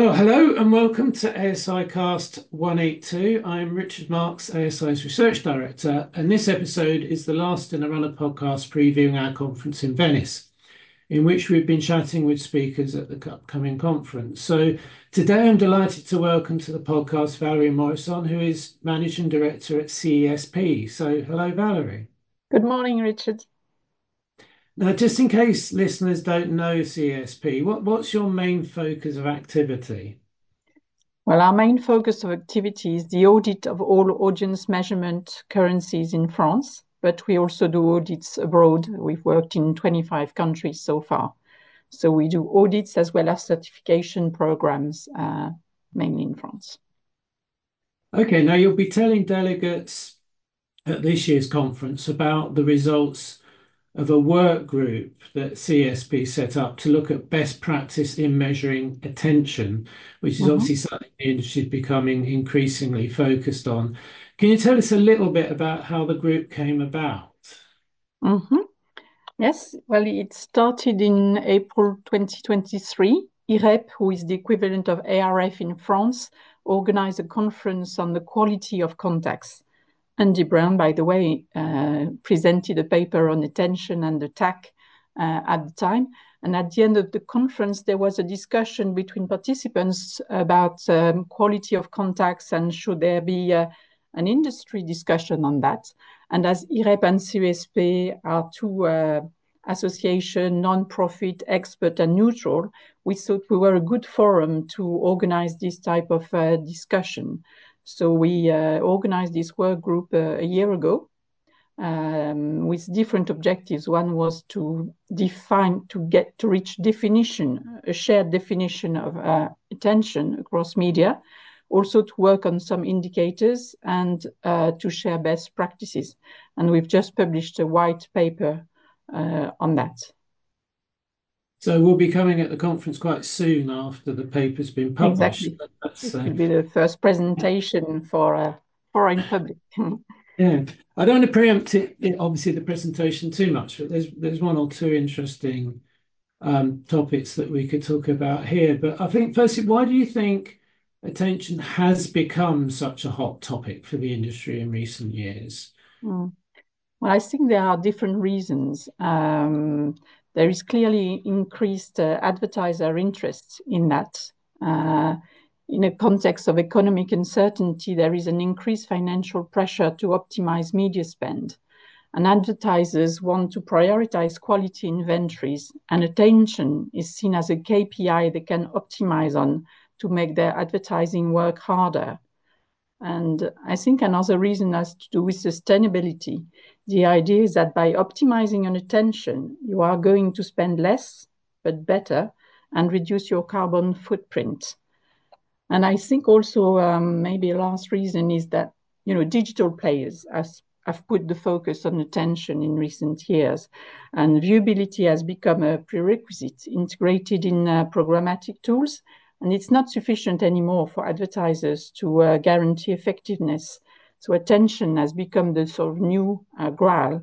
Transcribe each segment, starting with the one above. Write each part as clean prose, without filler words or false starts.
Well, hello and welcome to ASI Cast 182. I'm Richard Marks, ASI's Research Director, and this episode is the last in a run of podcasts previewing our conference in Venice, in which we've been chatting with speakers at the upcoming conference. So today I'm delighted to welcome to the podcast Valerie Morrison, who is Managing Director at CESP. So hello, Valerie. Good morning, Richard. Now, just in case listeners don't know CESP, what's your main focus of activity? Well, our main focus of activity is the audit of all audience measurement currencies in France, but we also do audits abroad. We've worked in 25 countries so far. So we do audits as well as certification programs, mainly in France. Okay, now you'll be telling delegates at this year's conference about the results of a work group that CSP set up to look at best practice in measuring attention, which is Mhm. obviously something the industry is becoming increasingly focused on. Can you tell us a little bit about how the group came about? Mhm. Yes, well, it started in April 2023. IREP, who is the equivalent of ARF in France, organized a conference on the quality of contacts. Andy Brown, by the way, presented a paper on attention and attack at the time. And at the end of the conference, there was a discussion between participants about quality of contacts and should there be an industry discussion on that. And as IREP and CESP are two association, non-profit, expert and neutral, we thought we were a good forum to organize this type of discussion. So we organized this work group a year ago with different objectives. One was to define, to reach definition, a shared definition of attention across media, also to work on some indicators and to share best practices. And we've just published a white paper on that. So we'll be coming at the conference quite soon after the paper's been published. Exactly. That's It will be the first presentation for foreign public. Yeah, I don't want to preempt obviously the presentation too much, but there's one or two interesting topics that we could talk about here. But I think firstly, why do you think attention has become such a hot topic for the industry in recent years? Mm. Well, I think there are different reasons. There is clearly increased advertiser interest in that. Uh, in a context of economic uncertainty, there is an increased financial pressure to optimize media spend. And advertisers want to prioritize quality inventories, and attention is seen as a KPI they can optimize on to make their advertising work harder. And I think another reason has to do with sustainability. The idea is that by optimizing on attention, you are going to spend less, but better, and reduce your carbon footprint. And I think also maybe a last reason is that digital players have put the focus on attention in recent years, and viewability has become a prerequisite integrated in programmatic tools. And it's not sufficient anymore for advertisers to guarantee effectiveness. So attention has become the sort of new graal.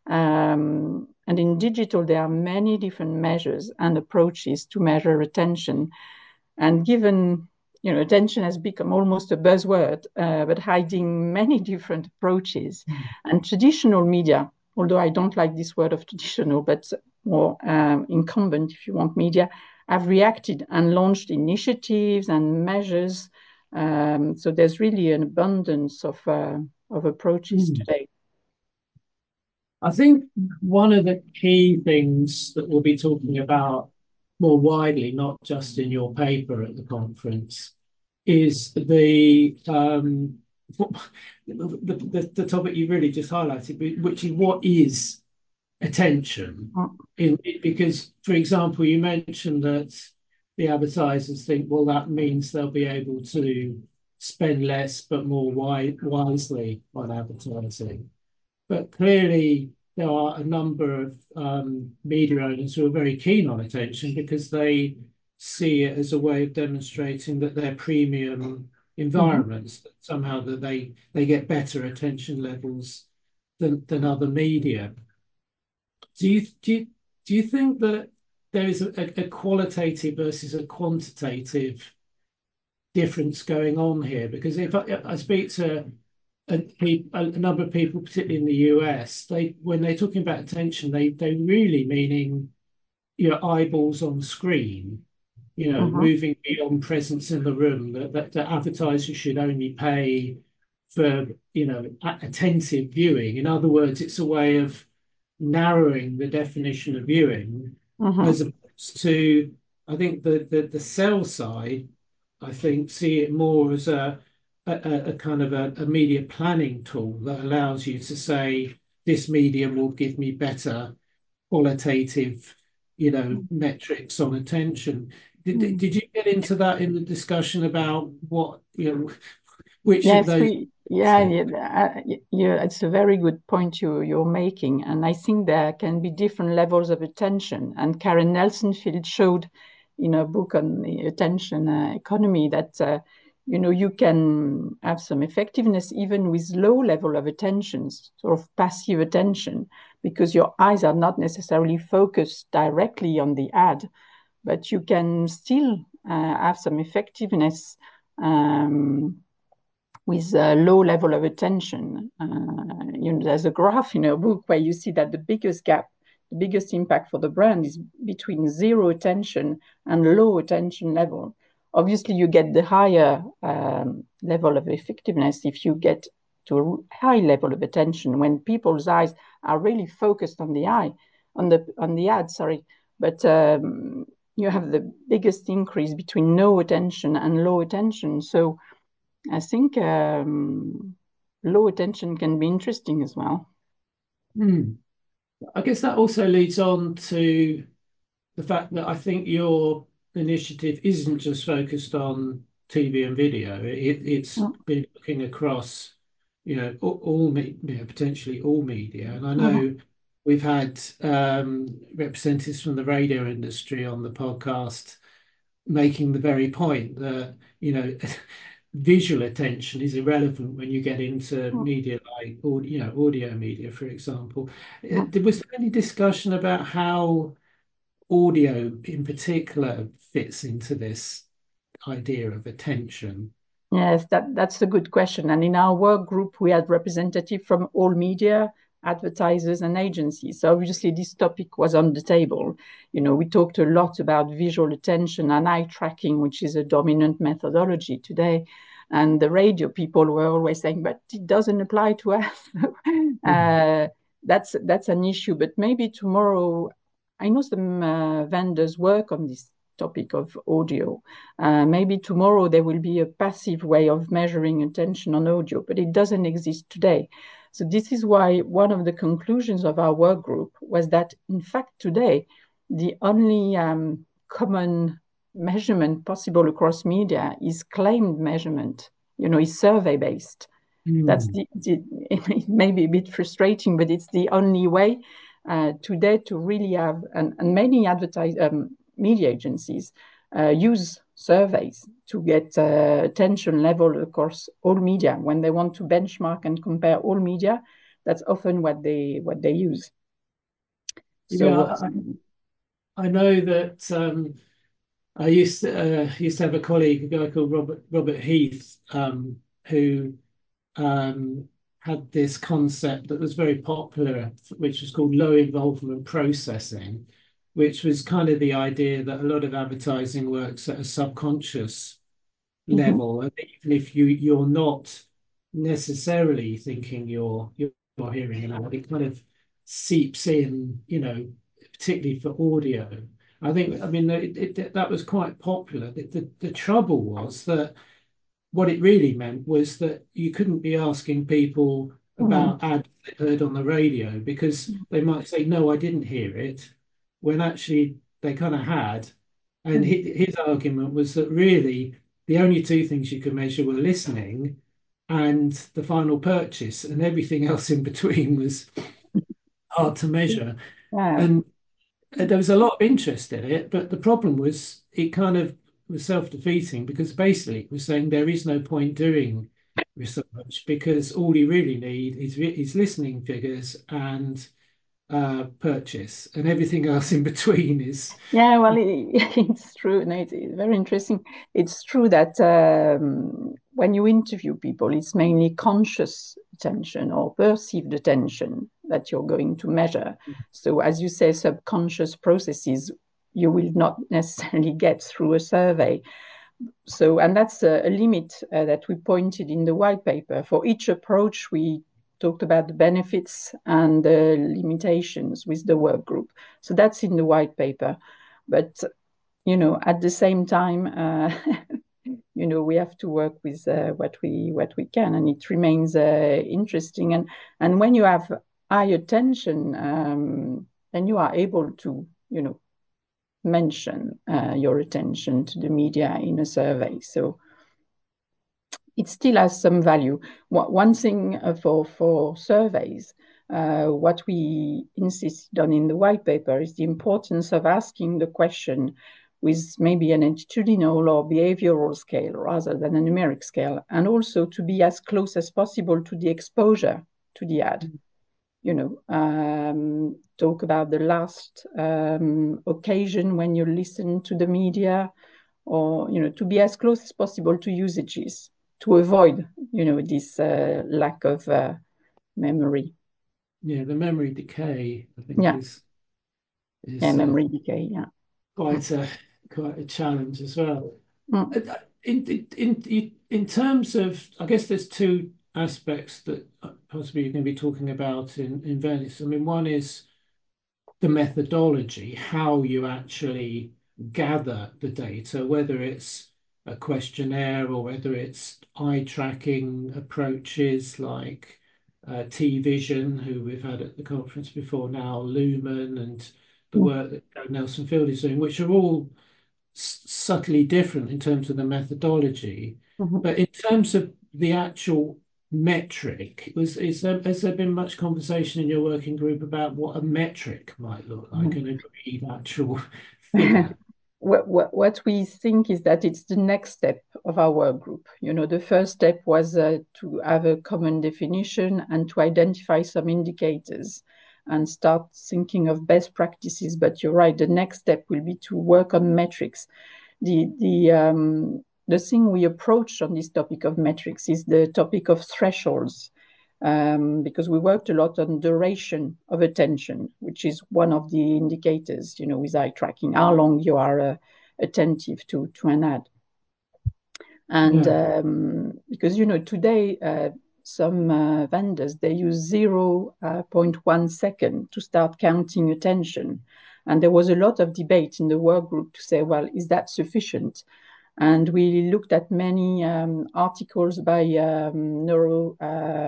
And in digital, there are many different measures and approaches to measure attention. And given attention has become almost a buzzword, but hiding many different approaches. And traditional media, although I don't like this word of traditional, but more incumbent, if you want, media, have reacted and launched initiatives and measures. So there's really an abundance of approaches Hmm. today. I think one of the key things that we'll be talking about more widely, not just in your paper at the conference, is the topic you really just highlighted, which is what is attention. Because, for example, you mentioned that the advertisers think, well, that means they'll be able to spend less but more wisely on advertising. But clearly, there are a number of media owners who are very keen on attention because they see it as a way of demonstrating that they're premium Mhm. environments, that somehow that they get better attention levels than other media. Do you do you, do you think that there is a qualitative versus a quantitative difference going on here? Because if I speak to a number of people, particularly in the US, when they're talking about attention, they really meaning eyeballs on screen, Mhm. moving beyond presence in the room. That advertisers should only pay for attentive viewing. In other words, it's a way of narrowing the definition of viewing, Mhm. as opposed to, I think the sell side, I think, see it more as a kind of a media planning tool that allows you to say this medium will give me better qualitative, metrics on attention. Did, Mm. did you get into that in the discussion about what, which of Yes, those? yeah, it's a very good point you're making, and I think there can be different levels of attention. And Karen Nelson-Field showed in a book on the attention economy that you can have some effectiveness even with low level of attention, sort of passive attention, because your eyes are not necessarily focused directly on the ad, but you can still have some effectiveness. With a low level of attention. There's a graph in a book where you see that the biggest gap, the biggest impact for the brand is between zero attention and low attention level. Obviously, you get the higher level of effectiveness if you get to a high level of attention when people's eyes are really focused on the ad. Sorry, but you have the biggest increase between no attention and low attention. So I think low attention can be interesting as well. Hmm. I guess that also leads on to the fact that I think your initiative isn't just focused on TV and video. It's Mm-hmm. been looking across, potentially all media. And I Mm-hmm. know we've had representatives from the radio industry on the podcast making the very point that, visual attention is irrelevant when you get into media like audio media, for example. Was there any discussion about how audio in particular fits into this idea of attention? Yes, that's a good question. And in our work group, we had representative from all media, advertisers, and agencies. So obviously, this topic was on the table. We talked a lot about visual attention and eye tracking, which is a dominant methodology today. And the radio people were always saying, but it doesn't apply to us. Mm. uh, that's an issue. But maybe tomorrow, I know some vendors work on this topic of audio. Maybe tomorrow there will be a passive way of measuring attention on audio, but it doesn't exist today. So this is why one of the conclusions of our work group was that, in fact, today, the only common measurement possible across media is claimed measurement, is survey based. That's Mm. it may be a bit frustrating, but it's the only way today to really have, and many media agencies use surveys to get attention level across all media. When they want to benchmark and compare all media, that's often what they use. Yeah, So I know that I used to have a colleague, a guy called Robert Heath, who um, had this concept that was very popular, which was called low involvement processing, which was kind of the idea that a lot of advertising works at a subconscious mhm, level, and even if you're not necessarily thinking you're hearing an ad, it kind of seeps in, particularly for audio. I mean, that was quite popular. The trouble was that what it really meant was that you couldn't be asking people mhm, about ads they heard on the radio because they might say, no, I didn't hear it, when actually they kind of had. And mhm, his argument was that really the only two things you could measure were listening and the final purchase, and everything else in between was hard to measure. yeah, And there was a lot of interest in it, but the problem was it kind of was self-defeating because basically it was saying there is no point doing research because all you really need is listening figures and purchase, and everything else in between is. Yeah, well, it's true. No, it's very interesting. It's true that when you interview people, it's mainly conscious attention or perceived attention that you're going to measure. So, as you say, subconscious processes you will not necessarily get through a survey. So, and that's a limit that we pointed in the white paper. For each approach, we talked about the benefits and the limitations with the work group. So that's in the white paper. But, at the same time, we have to work with what we can, and it remains interesting. And when you have high attention, then you are able to, mention your attention to the media in a survey. So it still has some value. One thing for surveys, what we insisted on in the white paper is the importance of asking the question with maybe an attitudinal or behavioral scale rather than a numeric scale, and also to be as close as possible to the exposure to the ad. Talk about the last occasion when you listen to the media, or to be as close as possible to usages to avoid this lack of memory. Yeah, the memory decay, I think, Yeah, is yeah, memory decay. Yeah. Mm. quite a challenge as well. Mm. In terms of, I guess there's two aspects that possibly you're going to be talking about in Venice. I mean, one is the methodology, how you actually gather the data, whether it's a questionnaire or whether it's eye tracking approaches like T-Vision, who we've had at the conference before now, Lumen, and the Mm. work that Nelson Field is doing, which are all subtly different in terms of the methodology. Mhm. But in terms of the actual metric, has there been much conversation in your working group about what a metric might look like, Mhm. an agreed actual figure? What we think is that it's the next step of our work group. The first step was to have a common definition and to identify some indicators and start thinking of best practices. But you're right, the next step will be to work on metrics. The thing we approached on this topic of metrics is the topic of thresholds, because we worked a lot on duration of attention, which is one of the indicators, with eye tracking, how long you are attentive to an ad. And Yeah. because, today, some vendors, they use 0.1 second to start counting attention. And there was a lot of debate in the work group to say, well, is that sufficient? And we looked at many articles by neuro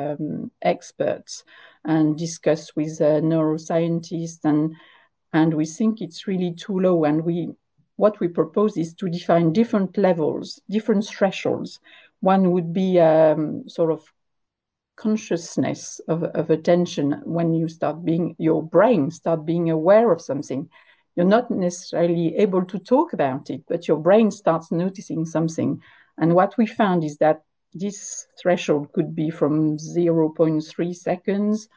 experts and discussed with neuroscientists, and we think it's really too low. And what we propose is to define different levels, different thresholds. One would be sort of consciousness of attention. When your brain start being aware of something, you're not necessarily able to talk about it, but your brain starts noticing something. And what we found is that this threshold could be from 0.3 seconds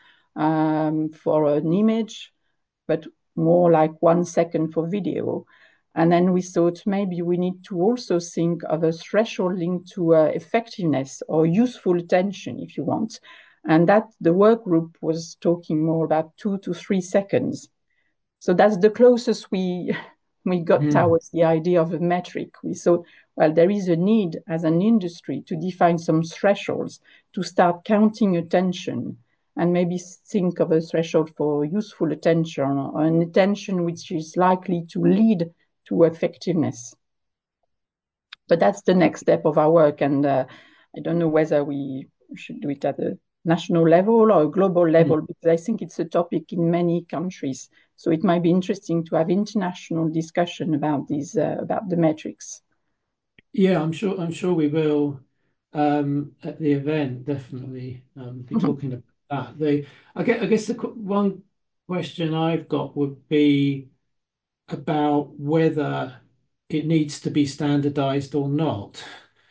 for an image, but more like 1 second for video. And then we thought maybe we need to also think of a threshold linked to effectiveness or useful attention, if you want. And that the work group was talking more about 2 to 3 seconds. So that's the closest we got Mm. towards the idea of a metric. We thought, well, there is a need as an industry to define some thresholds to start counting attention, and maybe think of a threshold for useful attention or an attention which is likely to lead to effectiveness. But that's the next step of our work, and I don't know whether we should do it at a national level or a global Mm. level, because I think it's a topic in many countries. So it might be interesting to have international discussion about these about the metrics. Yeah, I'm sure we will at the event definitely be talking about that. I guess one question I've got would be about whether it needs to be standardized or not,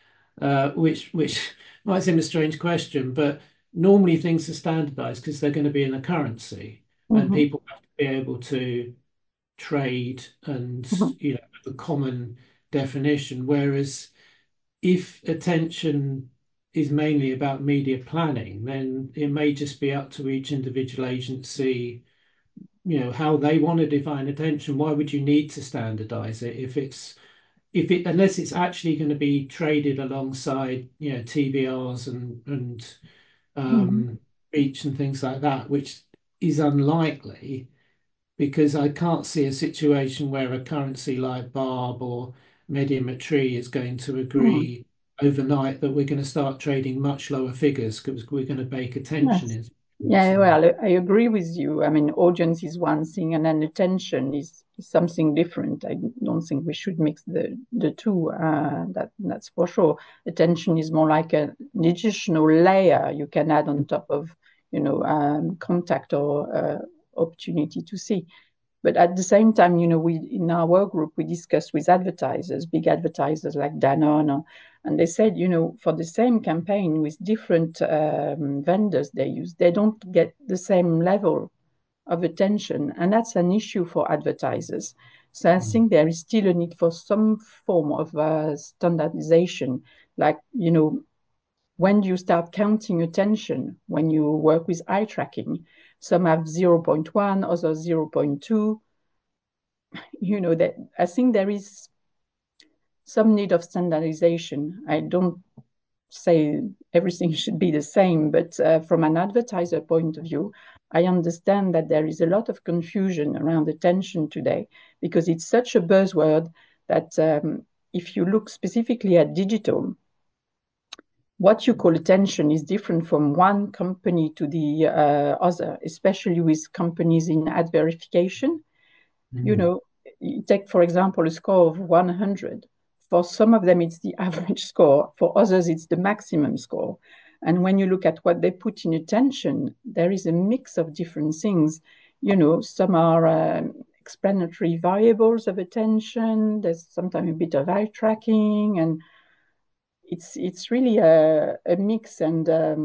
which might seem a strange question, but normally things are standardized because they're going to be in a currency. and Mm-hmm. people have to be able to trade and Mm-hmm. have a common definition. Whereas if attention is mainly about media planning, then it may just be up to each individual agency, how they want to define attention. Why would you need to standardize it if it unless it's actually going to be traded alongside, TBRs and Mm-hmm. reach and things like that, which is unlikely because I can't see a situation where a currency like Barb or Médiamétrie is going to Mm-hmm. agree overnight that we're going to start trading much lower figures because we're going to bake attention Yes. in. Yeah, So, well, I agree with you. I mean, audience is one thing, and then attention is something different. I don't think we should mix the two. That's for sure. Attention is more like an additional layer you can add on top of, contact or opportunity to see. But at the same time, we in our work group we discussed with advertisers, big advertisers like Danone, and they said, for the same campaign with different vendors they use, they don't get the same level of attention, and that's an issue for advertisers. So I think there is still a need for some form of standardization, like when you start counting attention, when you work with eye tracking, some have zero point 0.1, others 0.2. That I think there is some need of standardization. I don't say everything should be the same, but from an advertiser point of view, I understand that there is a lot of confusion around attention today because it's such a buzzword that if you look specifically at digital, what you call attention is different from one company to the other, especially with companies in ad verification. you mm, know, you take, for example, a score of 100. For some of them, it's the average score. For others, it's the maximum score. And when you look at what they put in attention, there is a mix of different things. Some are explanatory variables of attention. There's sometimes a bit of eye tracking, and it's really a mix. And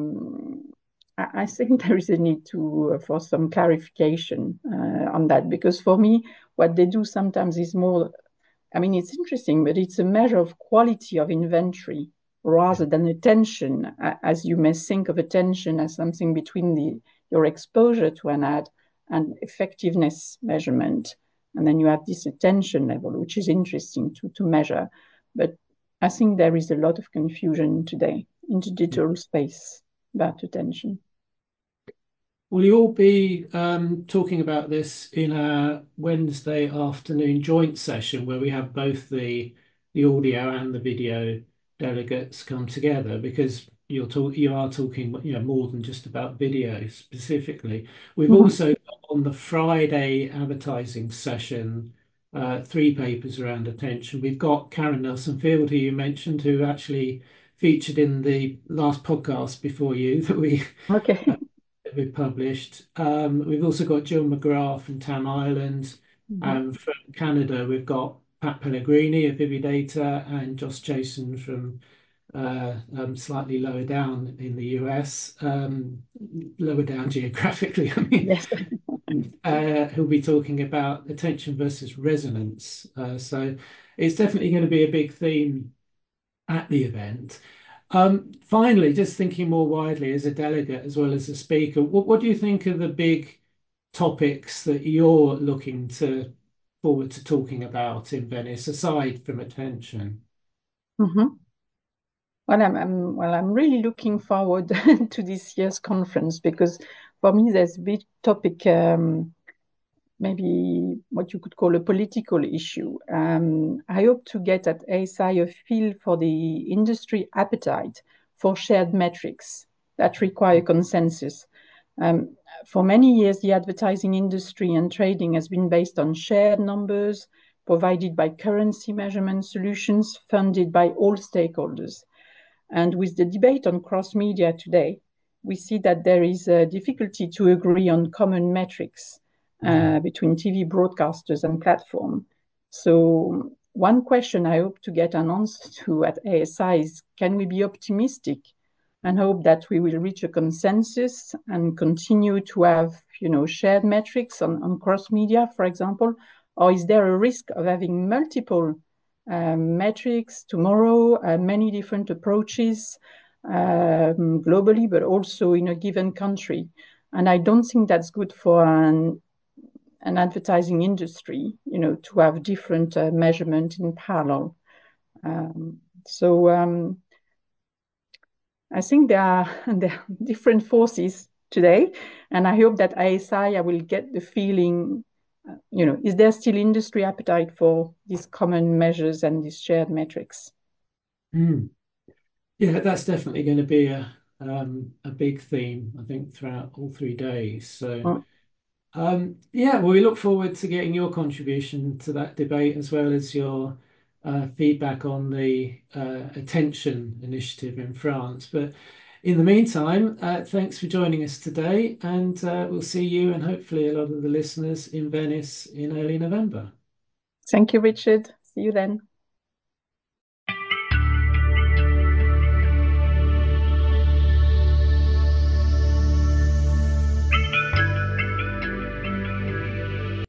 I think there is a need to for some clarification on that, because for me, what they do sometimes is more. I mean, it's interesting, but it's a measure of quality of inventory yeah, rather than attention, as you may think of attention as something between your exposure to an ad and effectiveness measurement. And then you have this attention level, which is interesting to measure. But I think there is a lot of confusion today in the yeah. digital space about attention. Will you all be talking about this in a Wednesday afternoon joint session where we have both the audio and the video delegates come together? Because you are talking, more than just about video specifically. We've Mhm. also got on the Friday advertising session, three papers around attention. We've got Karen Nelson Field, who you mentioned, who actually featured in the last podcast before you that we Okay. we've published. We've also got Jill McGrath from Tam Island. Mhm. From Canada, we've got Pat Pellegrini of Vividata and Josh Jason from slightly lower down in the US, lower down geographically, I mean, Yes. who'll be talking about attention versus resonance. So it's definitely going to be a big theme at the event. Finally, just thinking more widely as a delegate as well as a speaker, what do you think are the big topics that you're looking to forward to talking about in Venice, aside from attention? Mhm. I'm really looking forward to this year's conference because for me, there's a big topic, maybe what you could call a political issue. I hope to get at ASI a feel for the industry appetite for shared metrics that require consensus. Um, for many years, the advertising industry and trading has been based on shared numbers provided by currency measurement solutions funded by all stakeholders. And with the debate on cross media today, we see that there is a difficulty to agree on common metrics Mm, between TV broadcasters and platform. So one question I hope to get an answer to at ASI is, can we be optimistic and hope that we will reach a consensus and continue to have, shared metrics on cross media, for example? Or is there a risk of having multiple metrics tomorrow, many different approaches globally, but also in a given country? And I don't think that's good for an advertising industry, to have different measurement in parallel. So I think there are different forces today, and I hope that ASI will get the feeling, is there still industry appetite for these common measures and these shared metrics? Mm. Yeah, that's definitely going to be a big theme, I think, throughout all 3 days. So, Mm. yeah, well, we look forward to getting your contribution to that debate as well as your feedback on the Attention initiative in France. But in the meantime, thanks for joining us today, and we'll see you and hopefully a lot of the listeners in Venice in early November. Thank you, Richard. See you then.